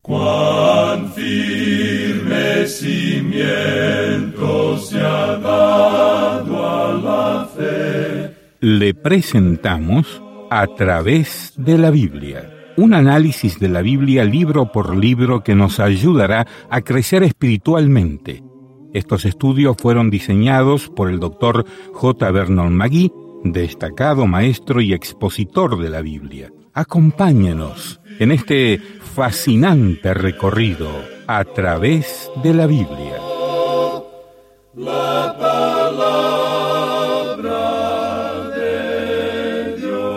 Cuán firme cimiento se ha dado a la fe. Le presentamos A través de la Biblia, un análisis de la Biblia libro por libro que nos ayudará a crecer espiritualmente. Estos estudios fueron diseñados por el Dr. J. Vernon McGee, destacado maestro y expositor de la Biblia. Acompáñenos en este fascinante recorrido a través de la Biblia. La palabra de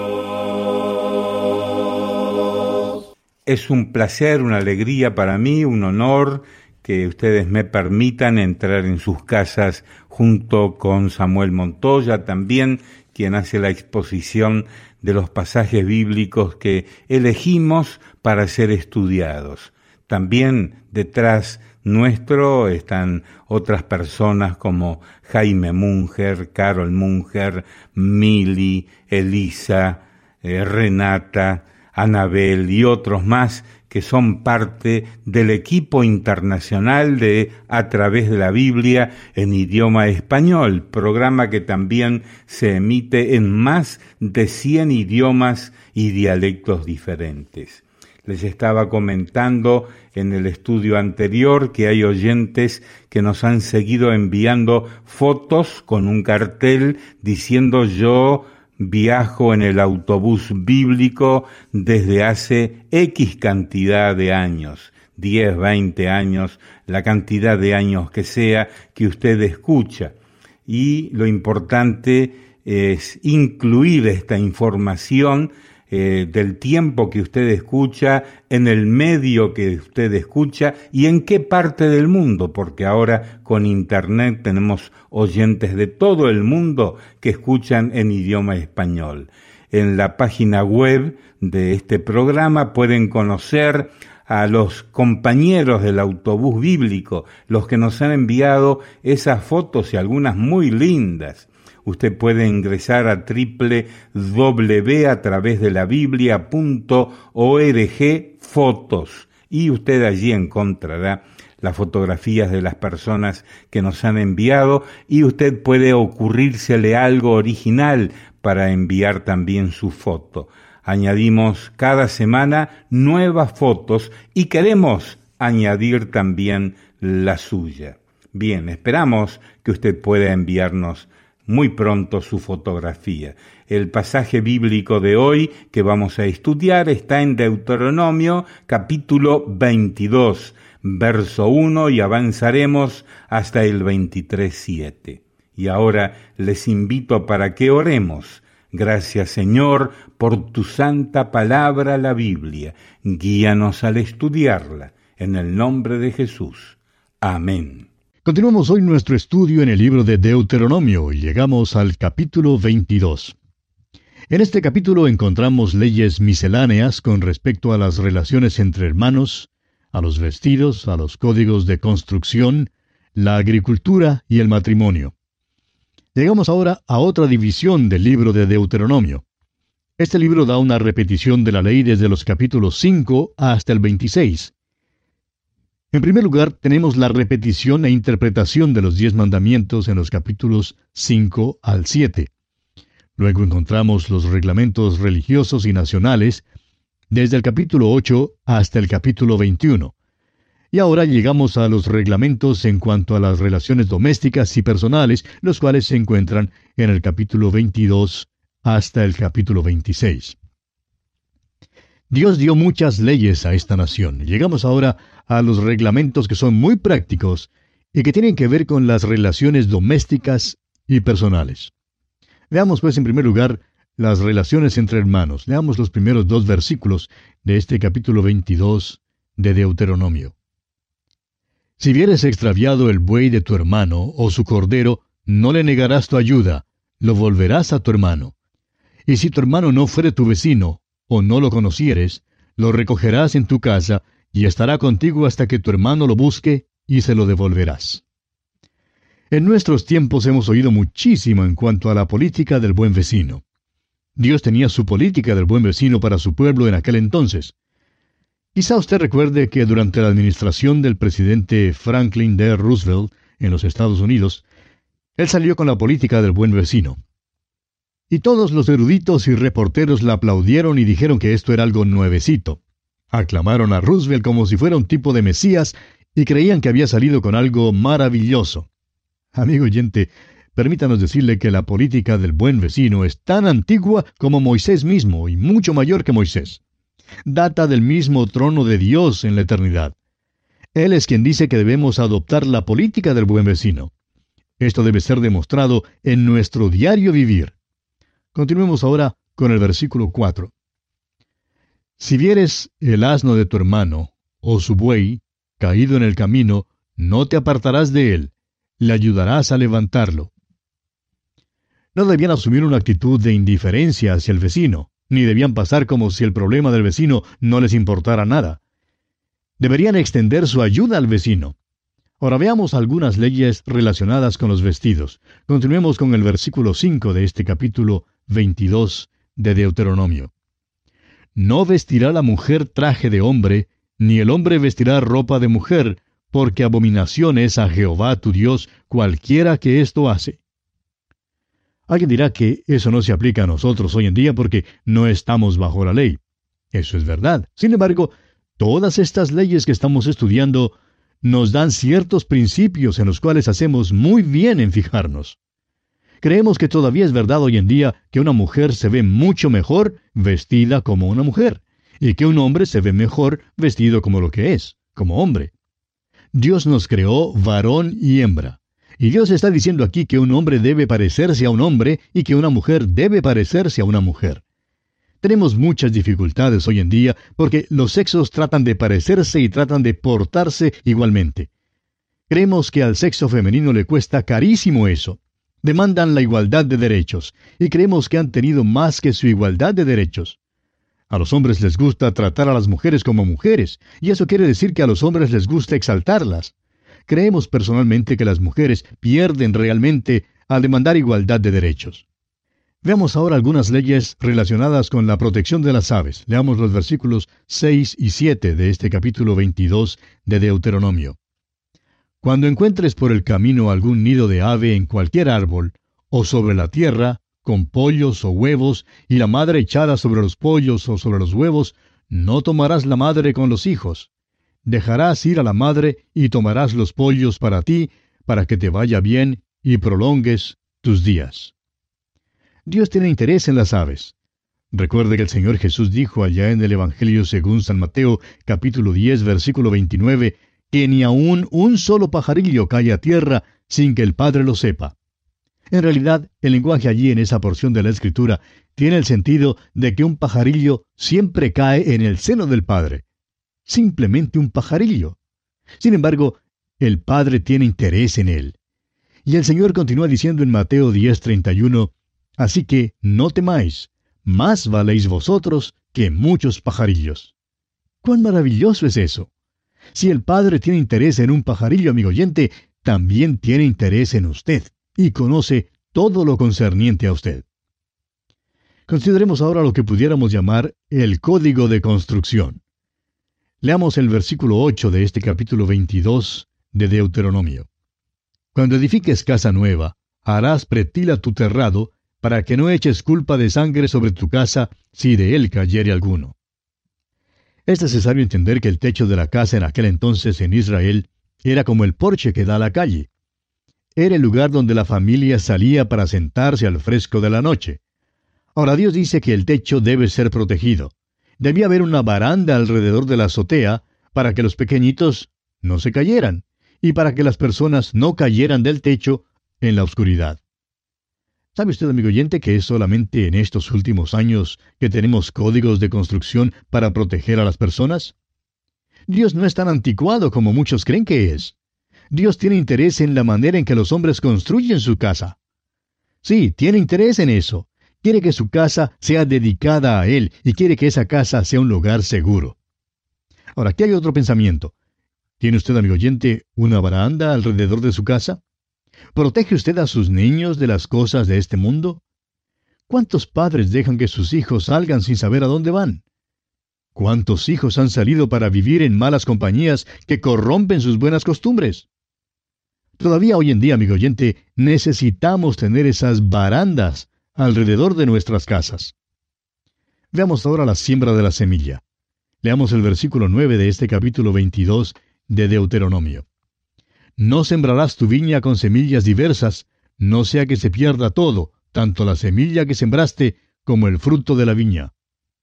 Dios. Es un placer, una alegría para mí, un honor que ustedes me permitan entrar en sus casas junto con Samuel Montoya, también quien hace la exposición de los pasajes bíblicos que elegimos para ser estudiados. También detrás nuestro están otras personas como Jaime Munger, Carol Munger, Mili, Elisa, Renata, Anabel y otros más que son parte del equipo internacional de A través de la Biblia en idioma español, programa que también se emite en más de 100 idiomas y dialectos diferentes. Les estaba comentando en el estudio anterior que hay oyentes que nos han seguido enviando fotos con un cartel diciendo yo viajo en el autobús bíblico desde hace X cantidad de años, 10, 20 años, la cantidad de años que sea que usted escucha. Y lo importante es incluir esta información del tiempo que usted escucha, en el medio que usted escucha y en qué parte del mundo, porque ahora con Internet tenemos oyentes de todo el mundo que escuchan en idioma español. En la página web de este programa pueden conocer a los compañeros del autobús bíblico, los que nos han enviado esas fotos y algunas muy lindas. Usted puede ingresar a www.atravesdelabiblia.org fotos y usted allí encontrará las fotografías de las personas que nos han enviado y usted puede ocurrírsele algo original para enviar también su foto. Añadimos cada semana nuevas fotos y queremos añadir también la suya. Bien, esperamos que usted pueda enviarnos muy pronto su fotografía. El pasaje bíblico de hoy que vamos a estudiar está en Deuteronomio capítulo 22, verso 1 y avanzaremos hasta el 23:7. Y ahora les invito para que oremos. Gracias, Señor, por tu santa palabra, la Biblia. Guíanos al estudiarla. En el nombre de Jesús. Amén. Continuamos hoy nuestro estudio en el libro de Deuteronomio y llegamos al capítulo 22. En este capítulo encontramos leyes misceláneas con respecto a las relaciones entre hermanos, a los vestidos, a los códigos de construcción, la agricultura y el matrimonio. Llegamos ahora a otra división del libro de Deuteronomio. Este libro da una repetición de la ley desde los capítulos 5 hasta el 26. En primer lugar, tenemos la repetición e interpretación de los 10 mandamientos en los capítulos 5 al 7. Luego encontramos los reglamentos religiosos y nacionales desde el capítulo 8 hasta el capítulo 21. Y ahora llegamos a los reglamentos en cuanto a las relaciones domésticas y personales, los cuales se encuentran en el capítulo 22 hasta el capítulo 26. Dios dio muchas leyes a esta nación. Llegamos ahora a los reglamentos que son muy prácticos y que tienen que ver con las relaciones domésticas y personales. Veamos pues en primer lugar las relaciones entre hermanos. Leamos los primeros 2 versículos de este capítulo 22 de Deuteronomio. Si vieres extraviado el buey de tu hermano o su cordero, no le negarás tu ayuda, lo volverás a tu hermano. Y si tu hermano no fuere tu vecino, o no lo conocieres, lo recogerás en tu casa, y estará contigo hasta que tu hermano lo busque, y se lo devolverás. En nuestros tiempos hemos oído muchísimo en cuanto a la política del buen vecino. Dios tenía su política del buen vecino para su pueblo en aquel entonces. Quizá usted recuerde que durante la administración del presidente Franklin D. Roosevelt en los Estados Unidos, él salió con la política del buen vecino. Y todos los eruditos y reporteros la aplaudieron y dijeron que esto era algo nuevecito. Aclamaron a Roosevelt como si fuera un tipo de Mesías y creían que había salido con algo maravilloso. Amigo oyente, permítanos decirle que la política del buen vecino es tan antigua como Moisés mismo y mucho mayor que Moisés. Data del mismo trono de Dios en la eternidad. Él es quien dice que debemos adoptar la política del buen vecino. Esto debe ser demostrado en nuestro diario vivir. Continuemos ahora con el versículo 4. Si vieres el asno de tu hermano, o su buey, caído en el camino, no te apartarás de él, le ayudarás a levantarlo. No debían asumir una actitud de indiferencia hacia el vecino, ni debían pasar como si el problema del vecino no les importara nada. Deberían extender su ayuda al vecino. Ahora veamos algunas leyes relacionadas con los vestidos. Continuemos con el versículo 5 de este capítulo 22 de Deuteronomio. No vestirá la mujer traje de hombre, ni el hombre vestirá ropa de mujer, porque abominación es a Jehová tu Dios cualquiera que esto hace. Alguien dirá que eso no se aplica a nosotros hoy en día porque no estamos bajo la ley. Eso es verdad. Sin embargo, todas estas leyes que estamos estudiando nos dan ciertos principios en los cuales hacemos muy bien en fijarnos. Creemos que todavía es verdad hoy en día que una mujer se ve mucho mejor vestida como una mujer, y que un hombre se ve mejor vestido como lo que es, como hombre. Dios nos creó varón y hembra. Y Dios está diciendo aquí que un hombre debe parecerse a un hombre y que una mujer debe parecerse a una mujer. Tenemos muchas dificultades hoy en día porque los sexos tratan de parecerse y tratan de portarse igualmente. Creemos que al sexo femenino le cuesta carísimo eso. Demandan la igualdad de derechos, y creemos que han tenido más que su igualdad de derechos. A los hombres les gusta tratar a las mujeres como mujeres, y eso quiere decir que a los hombres les gusta exaltarlas. Creemos personalmente que las mujeres pierden realmente al demandar igualdad de derechos. Veamos ahora algunas leyes relacionadas con la protección de las aves. Leamos los versículos 6 y 7 de este capítulo 22 de Deuteronomio. Cuando encuentres por el camino algún nido de ave en cualquier árbol, o sobre la tierra, con pollos o huevos, y la madre echada sobre los pollos o sobre los huevos, no tomarás la madre con los hijos. Dejarás ir a la madre y tomarás los pollos para ti, para que te vaya bien y prolongues tus días. Dios tiene interés en las aves. Recuerde que el Señor Jesús dijo allá en el Evangelio según San Mateo, capítulo 10, versículo 29, que ni aun un solo pajarillo cae a tierra sin que el Padre lo sepa. En realidad, el lenguaje allí en esa porción de la Escritura tiene el sentido de que un pajarillo siempre cae en el seno del Padre. Simplemente un pajarillo. Sin embargo, el Padre tiene interés en él. Y el Señor continúa diciendo en Mateo 10:31, así que no temáis, más valéis vosotros que muchos pajarillos. ¡Cuán maravilloso es eso! Si el Padre tiene interés en un pajarillo, amigo oyente, también tiene interés en usted y conoce todo lo concerniente a usted. Consideremos ahora lo que pudiéramos llamar el código de construcción. Leamos el versículo 8 de este capítulo 22 de Deuteronomio. Cuando edifiques casa nueva, harás pretil a tu terrado, para que no eches culpa de sangre sobre tu casa, si de él cayere alguno. Es necesario entender que el techo de la casa en aquel entonces en Israel era como el porche que da a la calle. Era el lugar donde la familia salía para sentarse al fresco de la noche. Ahora Dios dice que el techo debe ser protegido. Debía haber una baranda alrededor de la azotea para que los pequeñitos no se cayeran y para que las personas no cayeran del techo en la oscuridad. ¿Sabe usted, amigo oyente, que es solamente en estos últimos años que tenemos códigos de construcción para proteger a las personas? Dios no es tan anticuado como muchos creen que es. Dios tiene interés en la manera en que los hombres construyen su casa. Sí, tiene interés en eso. Quiere que su casa sea dedicada a Él y quiere que esa casa sea un lugar seguro. Ahora, aquí hay otro pensamiento. ¿Tiene usted, amigo oyente, una baranda alrededor de su casa? ¿Protege usted a sus niños de las cosas de este mundo? ¿Cuántos padres dejan que sus hijos salgan sin saber a dónde van? ¿Cuántos hijos han salido para vivir en malas compañías que corrompen sus buenas costumbres? Todavía hoy en día, amigo oyente, necesitamos tener esas barandas alrededor de nuestras casas. Veamos ahora la siembra de la semilla. Leamos el versículo 9 de este capítulo 22 de Deuteronomio. No sembrarás tu viña con semillas diversas, no sea que se pierda todo, tanto la semilla que sembraste como el fruto de la viña.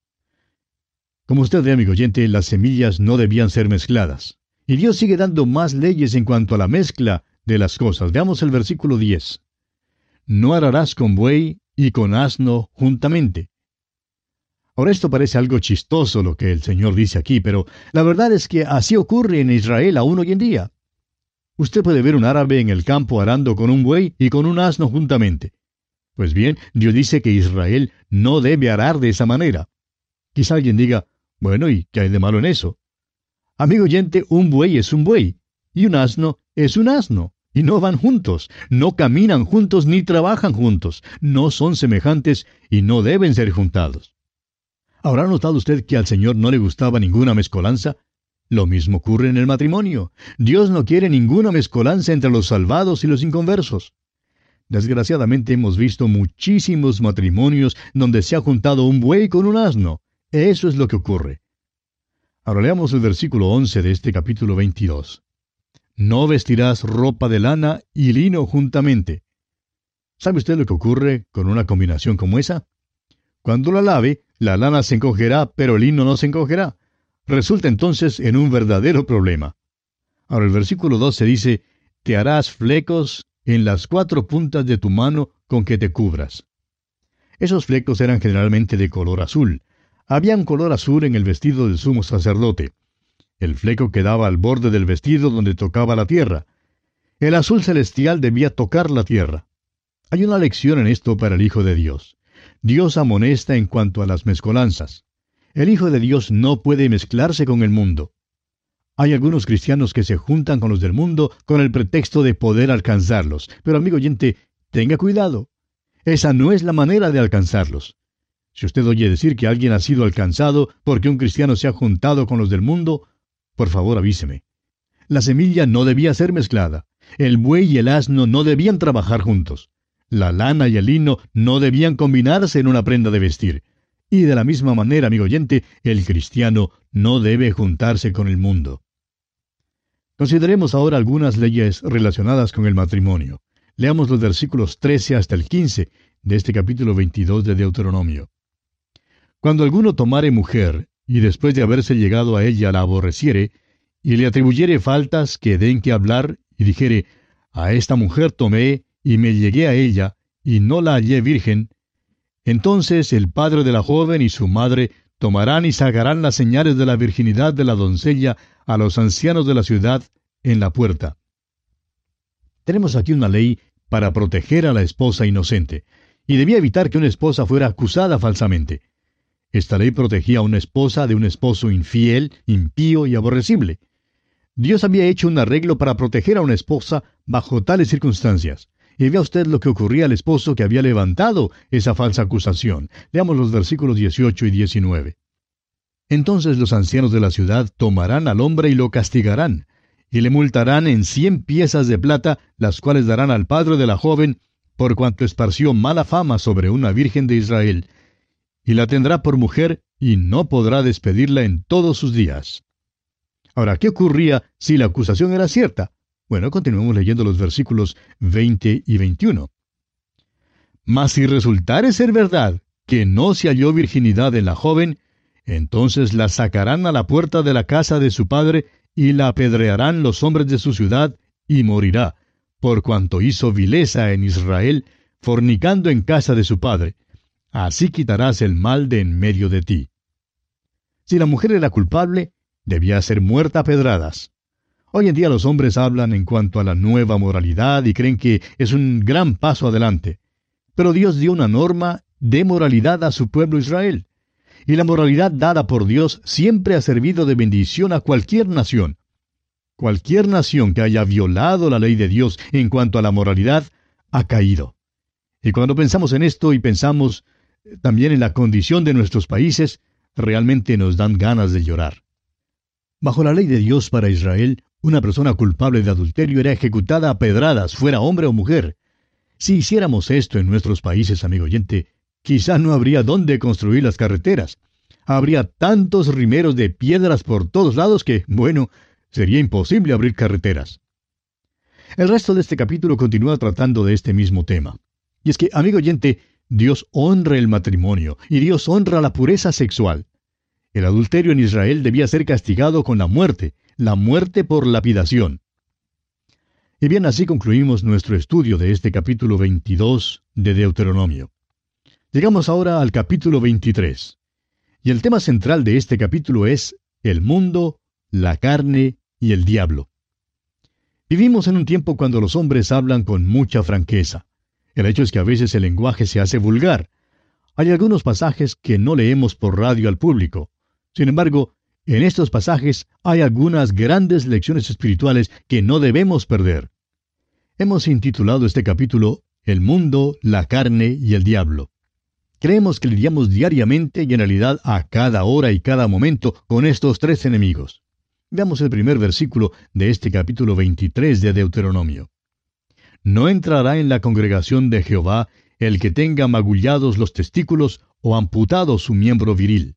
Como usted ve, amigo oyente, las semillas no debían ser mezcladas. Y Dios sigue dando más leyes en cuanto a la mezcla de las cosas. Veamos el versículo 10. No ararás con buey y con asno juntamente. Ahora esto parece algo chistoso lo que el Señor dice aquí, pero la verdad es que así ocurre en Israel aún hoy en día. Usted puede ver un árabe en el campo arando con un buey y con un asno juntamente. Pues bien, Dios dice que Israel no debe arar de esa manera. Quizá alguien diga, bueno, ¿y qué hay de malo en eso? Amigo oyente, un buey es un buey, y un asno es un asno, y no van juntos, no caminan juntos ni trabajan juntos, no son semejantes y no deben ser juntados. ¿Habrá notado usted que al Señor no le gustaba ninguna mezcolanza? Lo mismo ocurre en el matrimonio. Dios no quiere ninguna mezcolanza entre los salvados y los inconversos. Desgraciadamente hemos visto muchísimos matrimonios donde se ha juntado un buey con un asno. Eso es lo que ocurre. Ahora leamos el versículo 11 de este capítulo 22. No vestirás ropa de lana y lino juntamente. ¿Sabe usted lo que ocurre con una combinación como esa? Cuando la lave, la lana se encogerá, pero el lino no se encogerá. Resulta entonces en un verdadero problema. Ahora el versículo 12 dice, te harás flecos en las 4 puntas de tu mano con que te cubras. Esos flecos eran generalmente de color azul. Había un color azul en el vestido del sumo sacerdote. El fleco quedaba al borde del vestido donde tocaba la tierra. El azul celestial debía tocar la tierra. Hay una lección en esto para el Hijo de Dios. Dios amonesta en cuanto a las mezcolanzas. El Hijo de Dios no puede mezclarse con el mundo. Hay algunos cristianos que se juntan con los del mundo con el pretexto de poder alcanzarlos. Pero amigo oyente, tenga cuidado. Esa no es la manera de alcanzarlos. Si usted oye decir que alguien ha sido alcanzado porque un cristiano se ha juntado con los del mundo, por favor avíseme. La semilla no debía ser mezclada. El buey y el asno no debían trabajar juntos. La lana y el lino no debían combinarse en una prenda de vestir. Y de la misma manera, amigo oyente, el cristiano no debe juntarse con el mundo. Consideremos ahora algunas leyes relacionadas con el matrimonio. Leamos los versículos 13 hasta el 15 de este capítulo 22 de Deuteronomio. Cuando alguno tomare mujer, y después de haberse llegado a ella la aborreciere, y le atribuyere faltas que den que hablar, y dijere, a esta mujer tomé, y me llegué a ella, y no la hallé virgen, entonces el padre de la joven y su madre tomarán y sacarán las señales de la virginidad de la doncella a los ancianos de la ciudad en la puerta. Tenemos aquí una ley para proteger a la esposa inocente, y debía evitar que una esposa fuera acusada falsamente. Esta ley protegía a una esposa de un esposo infiel, impío y aborrecible. Dios había hecho un arreglo para proteger a una esposa bajo tales circunstancias. Y vea usted lo que ocurría al esposo que había levantado esa falsa acusación. Leamos los versículos 18 y 19. Entonces los ancianos de la ciudad tomarán al hombre y lo castigarán, y le multarán en 100 piezas de plata, las cuales darán al padre de la joven, por cuanto esparció mala fama sobre una virgen de Israel, y la tendrá por mujer, y no podrá despedirla en todos sus días. Ahora, ¿qué ocurría si la acusación era cierta? Bueno, continuemos leyendo los versículos 20 y 21. Mas si resultare ser verdad que no se halló virginidad en la joven, entonces la sacarán a la puerta de la casa de su padre y la apedrearán los hombres de su ciudad, y morirá, por cuanto hizo vileza en Israel, fornicando en casa de su padre. Así quitarás el mal de en medio de ti. Si la mujer era culpable, debía ser muerta a pedradas. Hoy en día los hombres hablan en cuanto a la nueva moralidad y creen que es un gran paso adelante. Pero Dios dio una norma de moralidad a su pueblo Israel. Y la moralidad dada por Dios siempre ha servido de bendición a cualquier nación. Cualquier nación que haya violado la ley de Dios en cuanto a la moralidad, ha caído. Y cuando pensamos en esto y pensamos también en la condición de nuestros países, realmente nos dan ganas de llorar. Bajo la ley de Dios para Israel, una persona culpable de adulterio era ejecutada a pedradas, fuera hombre o mujer. Si hiciéramos esto en nuestros países, amigo oyente, quizá no habría dónde construir las carreteras. Habría tantos rimeros de piedras por todos lados que, bueno, sería imposible abrir carreteras. El resto de este capítulo continúa tratando de este mismo tema. Y es que, amigo oyente, Dios honra el matrimonio y Dios honra la pureza sexual. El adulterio en Israel debía ser castigado con la muerte por lapidación. Y bien, así concluimos nuestro estudio de este capítulo 22 de Deuteronomio. Llegamos ahora al capítulo 23. Y el tema central de este capítulo es el mundo, la carne y el diablo. Vivimos en un tiempo cuando los hombres hablan con mucha franqueza. El hecho es que a veces el lenguaje se hace vulgar. Hay algunos pasajes que no leemos por radio al público. Sin embargo, en estos pasajes hay algunas grandes lecciones espirituales que no debemos perder. Hemos intitulado este capítulo El mundo, la carne y el diablo. Creemos que lidiamos diariamente y en realidad a cada hora y cada momento con estos tres enemigos. Veamos el primer versículo de este capítulo 23 de Deuteronomio. No entrará en la congregación de Jehová el que tenga magullados los testículos o amputado su miembro viril.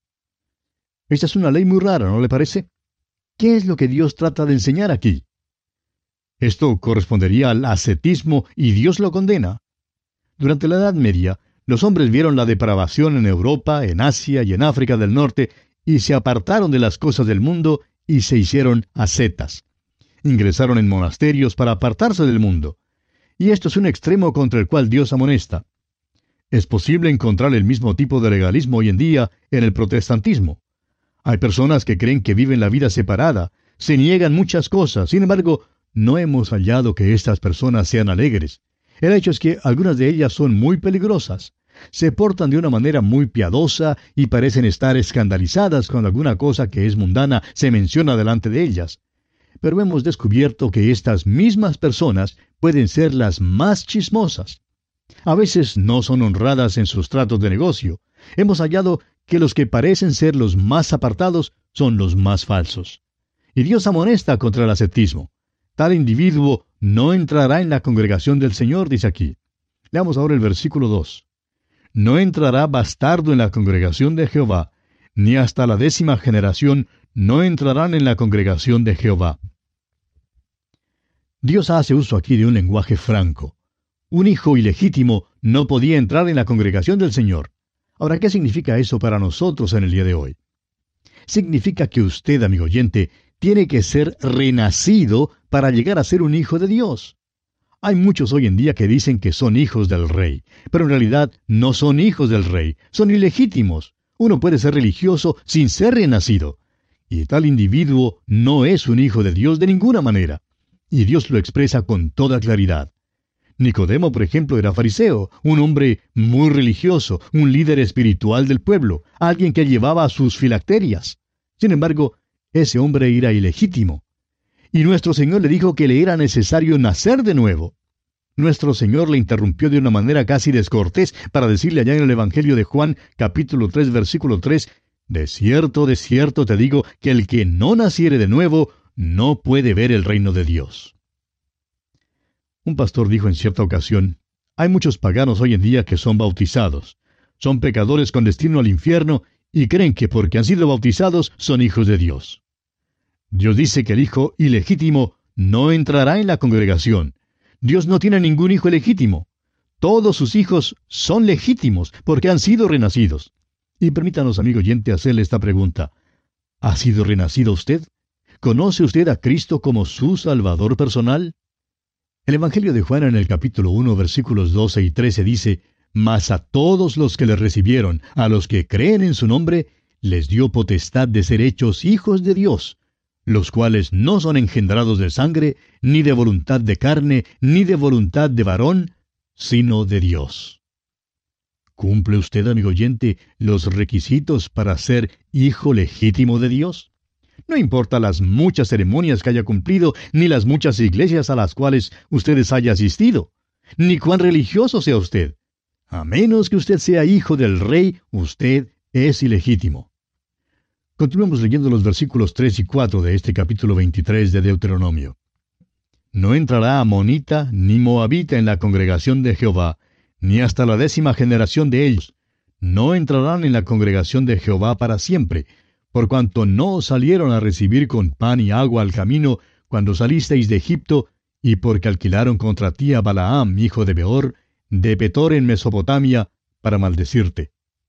Esta es una ley muy rara, ¿no le parece? ¿Qué es lo que Dios trata de enseñar aquí? Esto correspondería al ascetismo y Dios lo condena. Durante la Edad Media, los hombres vieron la depravación en Europa, en Asia y en África del Norte y se apartaron de las cosas del mundo y se hicieron ascetas. Ingresaron en monasterios para apartarse del mundo. Y esto es un extremo contra el cual Dios amonesta. Es posible encontrar el mismo tipo de legalismo hoy en día en el protestantismo. Hay personas que creen que viven la vida separada, se niegan muchas cosas, sin embargo, no hemos hallado que estas personas sean alegres. El hecho es que algunas de ellas son muy peligrosas. Se portan de una manera muy piadosa y parecen estar escandalizadas cuando alguna cosa que es mundana se menciona delante de ellas. Pero hemos descubierto que estas mismas personas pueden ser las más chismosas. A veces no son honradas en sus tratos de negocio. Hemos hallado que los que parecen ser los más apartados son los más falsos. Y Dios amonesta contra el ascetismo. Tal individuo no entrará en la congregación del Señor, dice aquí. Leamos ahora el versículo 2. No entrará bastardo en la congregación de Jehová, ni hasta la 10ª generación no entrarán en la congregación de Jehová. Dios hace uso aquí de un lenguaje franco. Un hijo ilegítimo no podía entrar en la congregación del Señor. Ahora, ¿qué significa eso para nosotros en el día de hoy? Significa que usted, amigo oyente, tiene que ser renacido para llegar a ser un hijo de Dios. Hay muchos hoy en día que dicen que son hijos del rey, pero en realidad no son hijos del rey, son ilegítimos. Uno puede ser religioso sin ser renacido. Y tal individuo no es un hijo de Dios de ninguna manera. Y Dios lo expresa con toda claridad. Nicodemo, por ejemplo, era fariseo, un hombre muy religioso, un líder espiritual del pueblo, alguien que llevaba sus filacterias. Sin embargo, ese hombre era ilegítimo. Y nuestro Señor le dijo que le era necesario nacer de nuevo. Nuestro Señor le interrumpió de una manera casi descortés para decirle allá en el Evangelio de Juan, capítulo 3, versículo 3, de cierto te digo que el que no naciere de nuevo no puede ver el reino de Dios. Un pastor dijo en cierta ocasión, hay muchos paganos hoy en día que son bautizados. Son pecadores con destino al infierno y creen que porque han sido bautizados son hijos de Dios. Dios dice que el hijo ilegítimo no entrará en la congregación. Dios no tiene ningún hijo ilegítimo. Todos sus hijos son legítimos porque han sido renacidos. Y permítanos, amigo oyente, hacerle esta pregunta. ¿Ha sido renacido usted? ¿Conoce usted a Cristo como su Salvador personal? El Evangelio de Juan en el capítulo 1, versículos 12 y 13 dice, Mas a todos los que le recibieron, a los que creen en su nombre, les dio potestad de ser hechos hijos de Dios, los cuales no son engendrados de sangre, ni de voluntad de carne, ni de voluntad de varón, sino de Dios. ¿Cumple usted, amigo oyente, los requisitos para ser hijo legítimo de Dios? No importa las muchas ceremonias que haya cumplido, ni las muchas iglesias a las cuales ustedes haya asistido, ni cuán religioso sea usted. A menos que usted sea hijo del rey, usted es ilegítimo. Continuemos leyendo los versículos 3 y 4 de este capítulo 23 de Deuteronomio. No entrará amonita ni moabita en la congregación de Jehová, ni hasta la 10ª generación de ellos. No entrarán en la congregación de Jehová para siempre, por cuanto no os salieron a recibir con pan y agua al camino cuando salisteis de Egipto, y porque alquilaron contra ti a Balaam, hijo de Beor, de Petor en Mesopotamia, para maldecirte.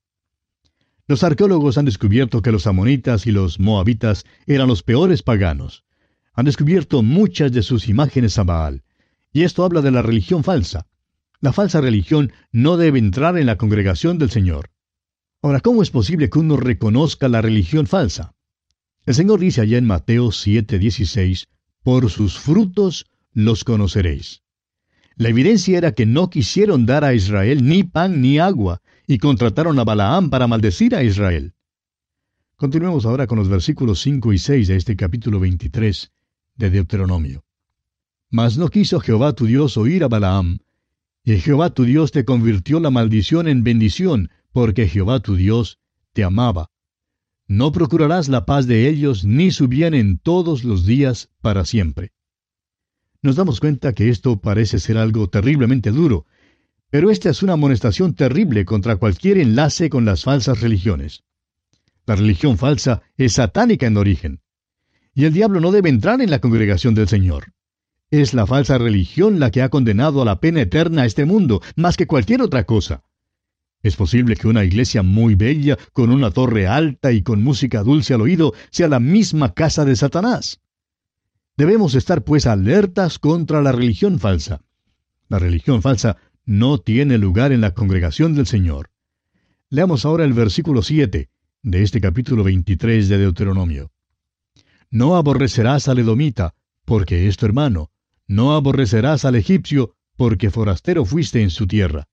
Los arqueólogos han descubierto que los amonitas y los moabitas eran los peores paganos. Han descubierto muchas de sus imágenes a Baal. Y esto habla de la religión falsa. La falsa religión no debe entrar en la congregación del Señor. Ahora, ¿cómo es posible que uno reconozca la religión falsa? El Señor dice allá en Mateo 7:16, por sus frutos los conoceréis. La evidencia era que no quisieron dar a Israel ni pan ni agua, y contrataron a Balaam para maldecir a Israel. Continuemos ahora con los versículos 5 y 6 de este capítulo 23 de Deuteronomio. Mas no quiso Jehová tu Dios oír a Balaam, y Jehová tu Dios te convirtió la maldición en bendición, porque Jehová tu Dios te amaba. No procurarás la paz de ellos, ni su bien en todos los días para siempre. Nos damos cuenta que esto parece ser algo terriblemente duro, pero esta es una amonestación terrible contra cualquier enlace con las falsas religiones. La religión falsa es satánica en origen, y el diablo no debe entrar en la congregación del Señor. Es la falsa religión la que ha condenado a la pena eterna a este mundo, más que cualquier otra cosa. Es posible que una iglesia muy bella, con una torre alta y con música dulce al oído, sea la misma casa de Satanás. Debemos estar pues alertas contra la religión falsa. La religión falsa no tiene lugar en la congregación del Señor. Leamos ahora el versículo 7 de este capítulo 23 de Deuteronomio. No aborrecerás al edomita, porque es tu hermano. No aborrecerás al egipcio, porque forastero fuiste en su tierra.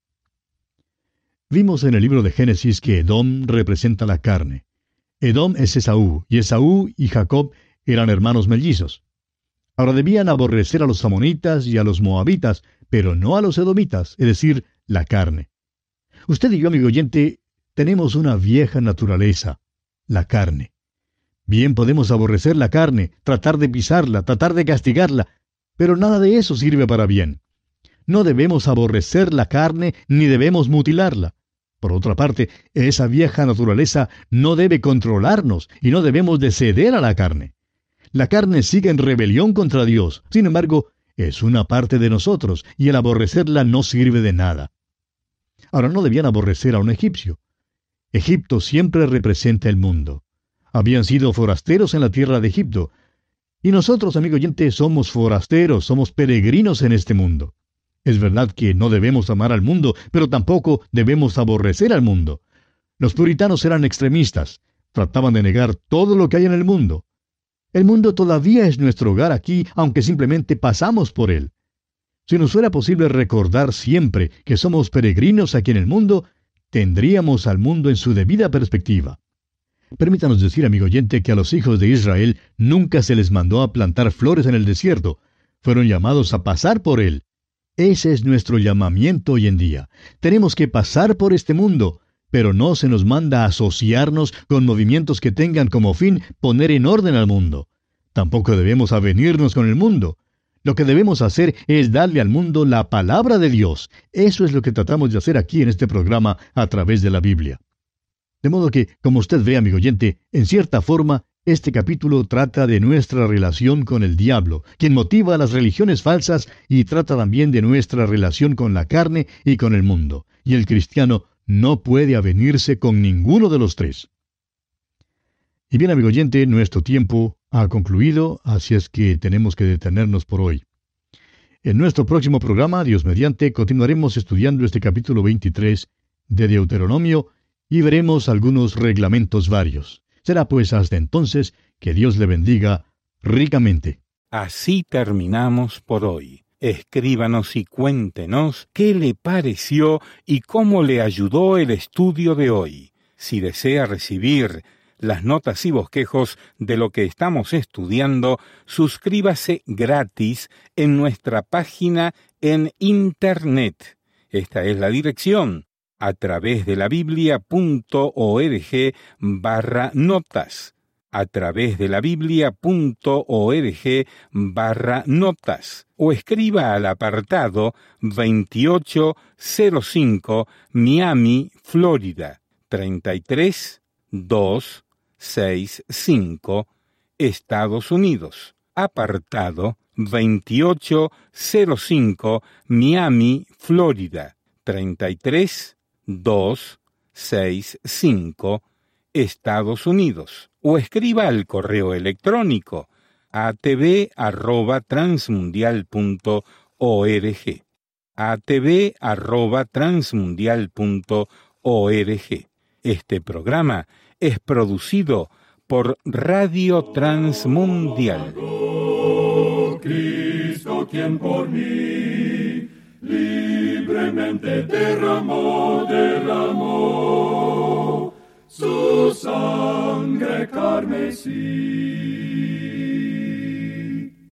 Vimos en el libro de Génesis que Edom representa la carne. Edom es Esaú, y Esaú y Jacob eran hermanos mellizos. Ahora debían aborrecer a los amonitas y a los moabitas, pero no a los edomitas, es decir, la carne. Usted y yo, amigo oyente, tenemos una vieja naturaleza, la carne. Bien podemos aborrecer la carne, tratar de pisarla, tratar de castigarla, pero nada de eso sirve para bien. No debemos aborrecer la carne ni debemos mutilarla. Por otra parte, esa vieja naturaleza no debe controlarnos y no debemos de ceder a la carne. La carne sigue en rebelión contra Dios. Sin embargo, es una parte de nosotros, y el aborrecerla no sirve de nada. Ahora, no debían aborrecer a un egipcio. Egipto siempre representa el mundo. Habían sido forasteros en la tierra de Egipto. Y nosotros, amigo oyente, somos forasteros, somos peregrinos en este mundo. Es verdad que no debemos amar al mundo, pero tampoco debemos aborrecer al mundo. Los puritanos eran extremistas. Trataban de negar todo lo que hay en el mundo. El mundo todavía es nuestro hogar aquí, aunque simplemente pasamos por él. Si nos fuera posible recordar siempre que somos peregrinos aquí en el mundo, tendríamos al mundo en su debida perspectiva. Permítanos decir, amigo oyente, que a los hijos de Israel nunca se les mandó a plantar flores en el desierto. Fueron llamados a pasar por él. Ese es nuestro llamamiento hoy en día. Tenemos que pasar por este mundo, pero no se nos manda a asociarnos con movimientos que tengan como fin poner en orden al mundo. Tampoco debemos avenirnos con el mundo. Lo que debemos hacer es darle al mundo la palabra de Dios. Eso es lo que tratamos de hacer aquí en este programa a través de la Biblia. De modo que, como usted ve, amigo oyente, en cierta forma, este capítulo trata de nuestra relación con el diablo, quien motiva las religiones falsas, y trata también de nuestra relación con la carne y con el mundo. Y el cristiano no puede avenirse con ninguno de los tres. Y bien, amigo oyente, nuestro tiempo ha concluido, así es que tenemos que detenernos por hoy. En nuestro próximo programa, Dios mediante, continuaremos estudiando este capítulo 23 de Deuteronomio y veremos algunos reglamentos varios. Será pues hasta entonces que Dios le bendiga ricamente. Así terminamos por hoy. Escríbanos y cuéntenos qué le pareció y cómo le ayudó el estudio de hoy. Si desea recibir las notas y bosquejos de lo que estamos estudiando, suscríbase gratis en nuestra página en Internet. Esta es la dirección: a través de la biblia.org/notas. a través de la biblia.org/notas o escriba al apartado 2805 Miami, Florida 33265, Estados Unidos. Apartado 2805 Miami, Florida 33265, Estados Unidos. O escriba al correo electrónico atv@transmundial.org, atv@transmundial.org. Este programa es producido por Radio Transmundial. Cristo, quien por mí libremente derramó su sangre carmesí.